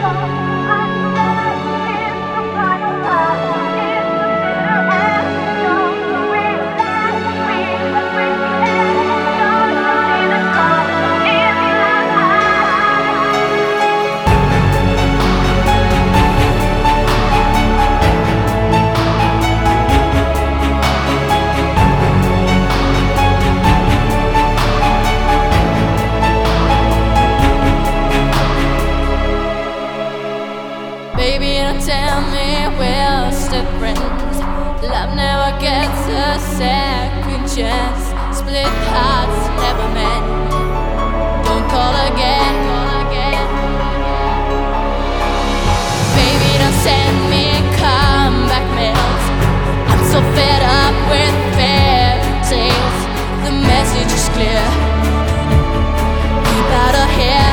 Baby, don't tell me we're still friends. Love never gets a second chance. Split hearts never mend. Don't call again, call again. Baby, don't send me comeback mails. I'm so fed up with fairy tales. The message is clear. Keep out of here.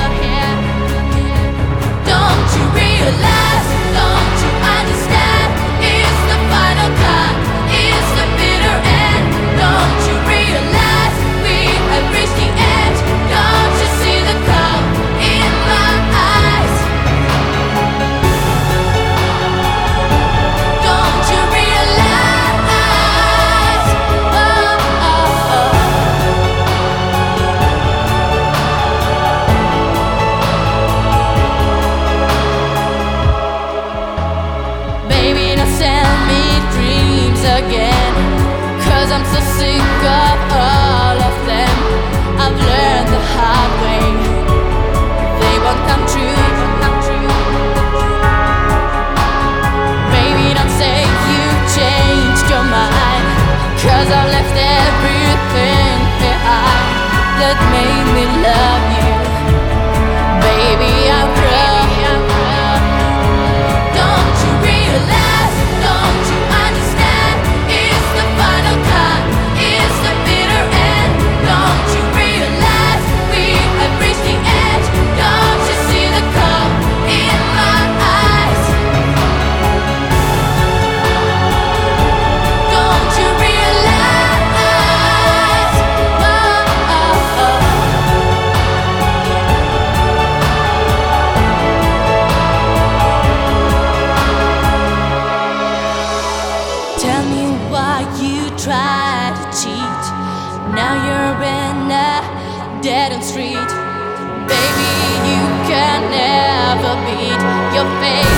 Don't you realize? Don't you understand? It's the final cut. It's the bitter end. Don't you realize we have reached the edge? Don't you see the call in my eyes? Don't you realize? Oh, oh, oh. Baby, now send me dreams again, 'cause I'm so sick of all of them. I've learned the hard way. They won't come true. Baby, don't say you changed your mind, 'cause I've left everything behind that made me love you. Baby, I'm proud. Don't you realize? Don't you understand? It's the final cut. It's the bitter end. Don't you realize we have reached the edge? Don't you see the call in my eyes? Don't you realize? Oh, oh, oh. Tell me why you try to cheat. Now you're in a dead end street. Baby, you can never beat your fate.